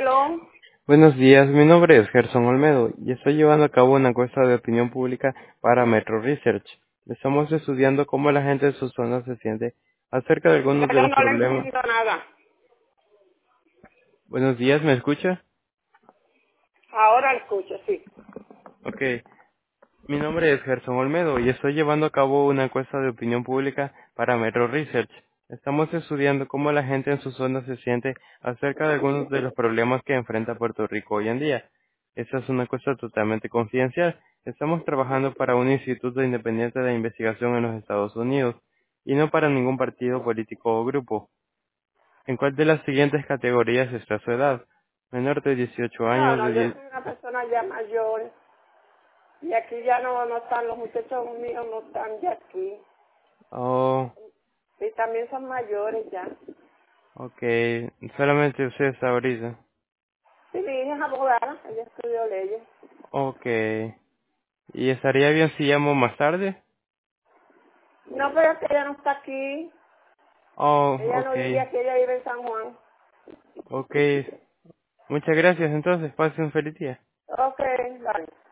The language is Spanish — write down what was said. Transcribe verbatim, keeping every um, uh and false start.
Hello. Buenos días, mi nombre es Gerson Olmedo y estoy llevando a cabo una encuesta de opinión pública para Metro Research. Estamos estudiando cómo la gente de su zona se siente acerca de algunos de Pero los no le problemas. entiendo nada. Buenos días, ¿me escucha? Ahora escucho, sí. Ok, mi nombre es Gerson Olmedo y estoy llevando a cabo una encuesta de opinión pública para Metro Research. Estamos estudiando cómo la gente en su zona se siente acerca de algunos de los problemas que enfrenta Puerto Rico hoy en día. Esta es una encuesta totalmente confidencial. Estamos trabajando para un instituto independiente de investigación en los Estados Unidos y no para ningún partido político o grupo. ¿En cuál de las siguientes categorías está su edad? Menor de dieciocho No, años, no, de yo diez... soy una persona ya mayor y aquí ya no, no están, los muchachos míos no están ya aquí. Oh, Y también son mayores ya. ok, solamente usted está ahorita. Sí, mi hija es abogada, ella estudió leyes. Ok. ¿Y estaría bien si llamo más tarde? No, pero es que ella no está aquí. Oh, Ella no ok. vive aquí, ella vive en San Juan. Ok. Muchas gracias entonces. Pase un feliz día. Ok, vale.